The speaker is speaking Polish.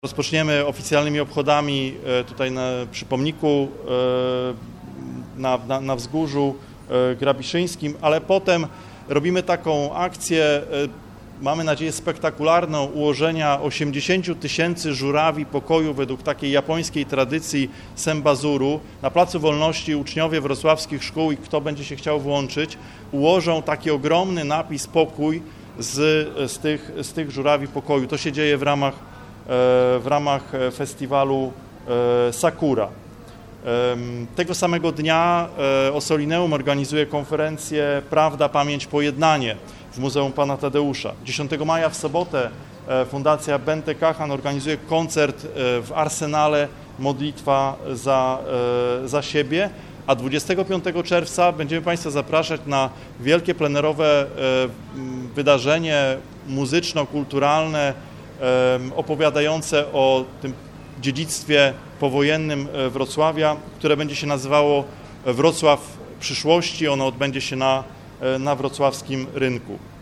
Rozpoczniemy oficjalnymi obchodami tutaj przy pomniku na wzgórzu grabiszyńskim, ale potem robimy taką akcję, mamy nadzieję spektakularną, ułożenia 80 000 żurawi pokoju według takiej japońskiej tradycji Sembazuru. Na Placu Wolności uczniowie wrocławskich szkół i kto będzie się chciał włączyć, ułożą taki ogromny napis pokój z tych żurawi pokoju. To się dzieje w ramach festiwalu Sakura. Tego samego dnia Ossolineum organizuje konferencję Prawda, Pamięć, Pojednanie w Muzeum Pana Tadeusza. 10 maja w sobotę Fundacja Bente Kachan organizuje koncert w Arsenale Modlitwa za siebie, a 25 czerwca będziemy Państwa zapraszać na wielkie plenerowe wydarzenie muzyczno-kulturalne opowiadające o tym dziedzictwie powojennym Wrocławia, które będzie się nazywało Wrocław przyszłości. Ono odbędzie się na wrocławskim rynku.